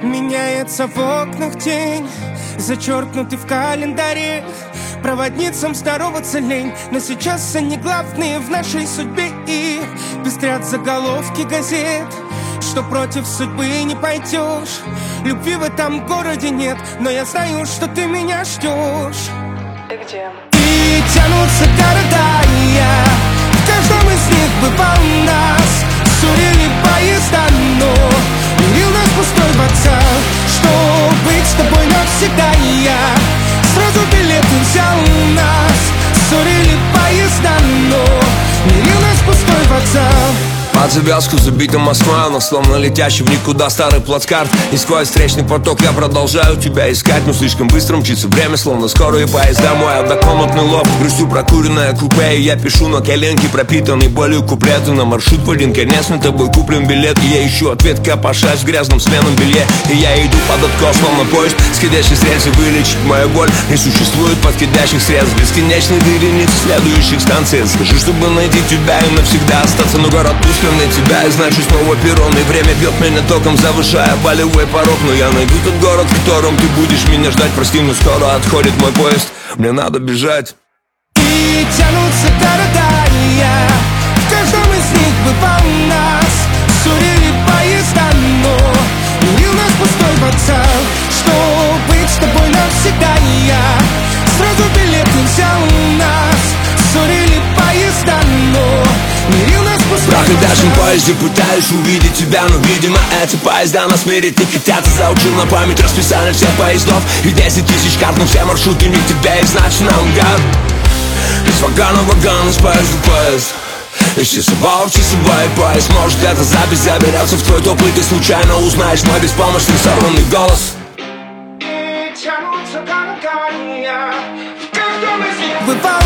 Меняется в окнах тень, зачеркнутый в календаре. Проводницам здороваться лень, но сейчас они главные в нашей судьбе. И пестрят заголовки газет, что против судьбы не пойдешь. Любви в этом городе нет, но я знаю, что ты меня ждешь. Ты где? И тянутся города, и я в каждом из них бывал нас. Ссорили поезда, но мирил нас пустой вокзал. Что быть с тобой навсегда, и я сразу билеты взял нас. Ссорили поезда, но мирил нас пустой вокзал. Под завязку забита Москва, но словно летящий в никуда старый плацкарт. И сквозь встречный поток я продолжаю тебя искать, но слишком быстро мчится время, словно скорые поезда. Мой однокомнатный лофт, грустью прокуренное купе. И я пишу на коленке пропитанный болью куплеты. На маршрут в один конец, на тобой куплен билет. И я ищу ответ, копошась в грязном сменном белье. И я иду под откос, словно поезд, скидящий с рельсы. Вылечить мою боль не существует подкидящих средств. Бесконечной вереницы следующих станций. Скажи, чтобы найти тебя и навсегда остаться. Но город пуст на тебя, и значит снова перрон. И время бьет меня током, завышая болевой порог. Но я найду тот город, в котором ты будешь меня ждать. Прости, но скоро отходит мой поезд, мне надо бежать. И тянутся города, и я в каждом из них бывал нас. Ссорили поезда, но мирил нас пустой вокзал. Что быть с тобой навсегда, и я сразу билеты взял нас. Ссорили поезда, но мирил нас пустой вокзал. В дальшем поезде пытаюсь увидеть тебя, но, видимо, эти поезда нас мерить не хотят. Заучил на память расписание всех поездов и 10 тысяч карт, но все маршруты не тебя, и значит наугад. Из вагона в вагон, из поезда в поезд. Из часового в часовой поезд. Может, эта запись заберется в твой топлый. Ты случайно узнаешь мой беспомощный сорванный голос. И тянутся города, и я в каждом из них бывал